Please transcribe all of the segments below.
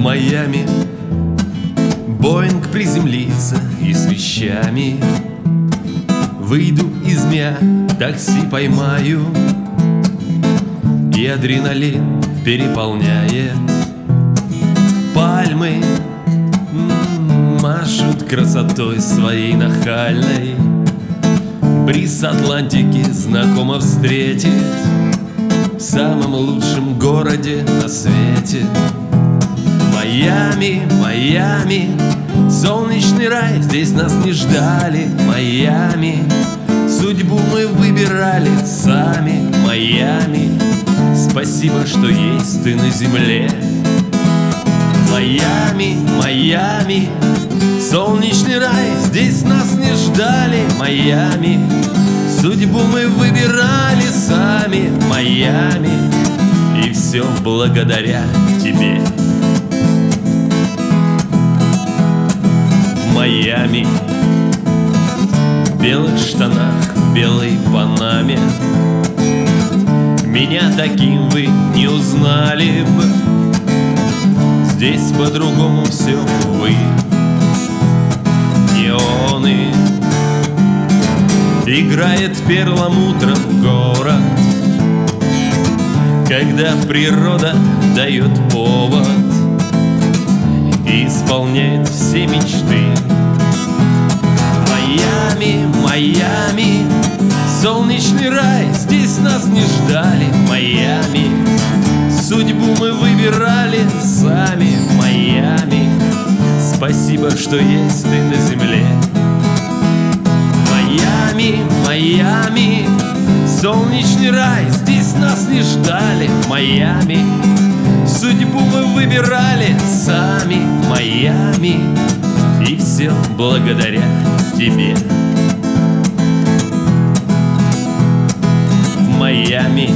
Майами Боинг приземлится и с вещами выйду из МИА, такси поймаю, и адреналин переполняет. Пальмы машут красотой своей нахальной. Бриз Атлантики знакомо встретить в самом лучшем городе на свете. Майами, Майами, солнечный рай, здесь нас не ждали. Майами, судьбу мы выбирали сами. Майами, спасибо, что есть ты на земле. Майами, Майами, солнечный рай, здесь нас не ждали. Майами, судьбу мы выбирали сами. Майами, и все благодаря тебе. В Майами, в белых штанах, в белой панаме, меня таким вы не узнали бы. Здесь по-другому все, увы. Неоны, играет перламутром город, когда природа дает повод и исполняет все мечты. Майами, Майами, солнечный рай, здесь нас не ждали. Майами, судьбу мы выбирали сами. Майами, спасибо, что есть ты на земле. Майами, Майами, солнечный рай, здесь нас не ждали. Майами, судьбу мы выбирали сами. Майами, и все благодаря тебе. В Майами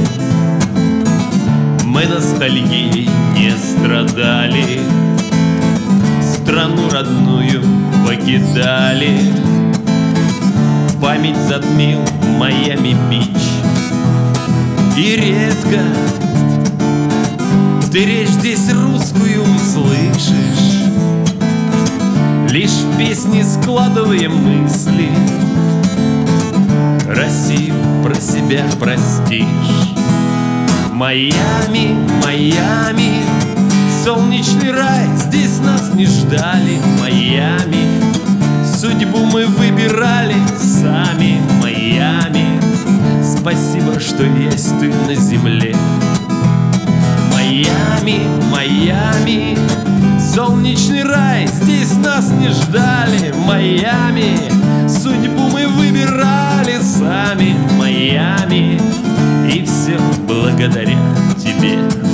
мы ностальгией не страдали, страну родную покидали. Память затмил Майами-Бич, и редко ты речь здесь русскую услышишь. Лишь в песне складывая мысли, Россию про себя простишь. Майами, Майами, солнечный рай, здесь нас не ждали. Майами, судьбу мы выбирали сами. Майами, спасибо, что есть ты на земле. Майами, Майами, солнечный рай, здесь нас не ждали. Майами, судьбу мы выбирали сами. Майами, и все благодаря тебе.